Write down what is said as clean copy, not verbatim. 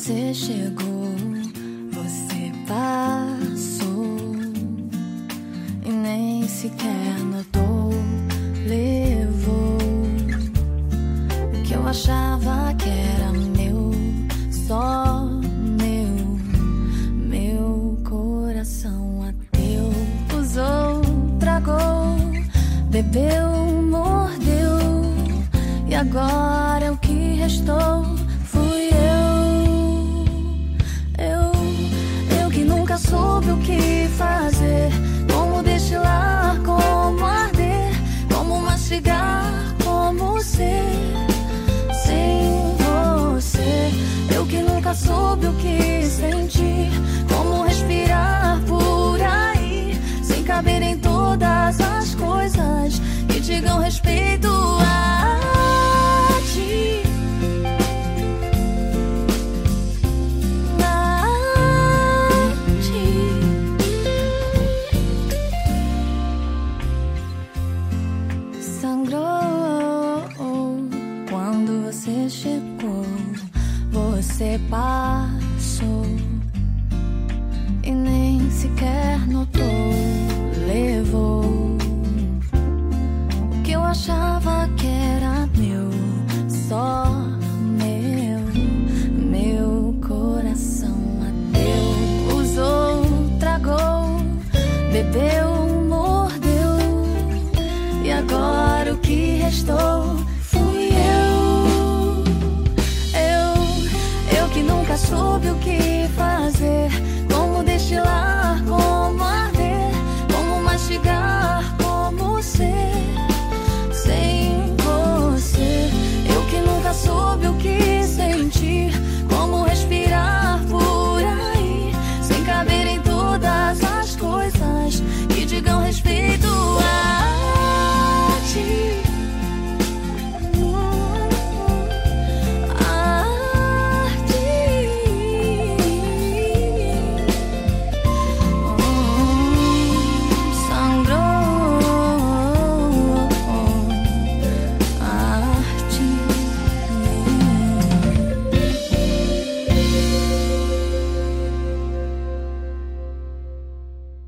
você chegou, você passou e nem sequer notou, levou o que eu achava que era meu, só meu coração ateu. Usou, tragou, bebeu, mordeu, e agora o que restou fui eu que nunca soube o que fazer, como destilar, como arder, como mastigar, como ser sem você. Eu que nunca soube o que sentir, como respirar por aí, sem caber em todas as coisas que digam respeito a ti. Sangrou quando você chegou, você passou e nem sequer notou, levou o que eu achava que era meu, só meu coração ateu. Usou, tragou, bebeu, mordeu, e agora o que restou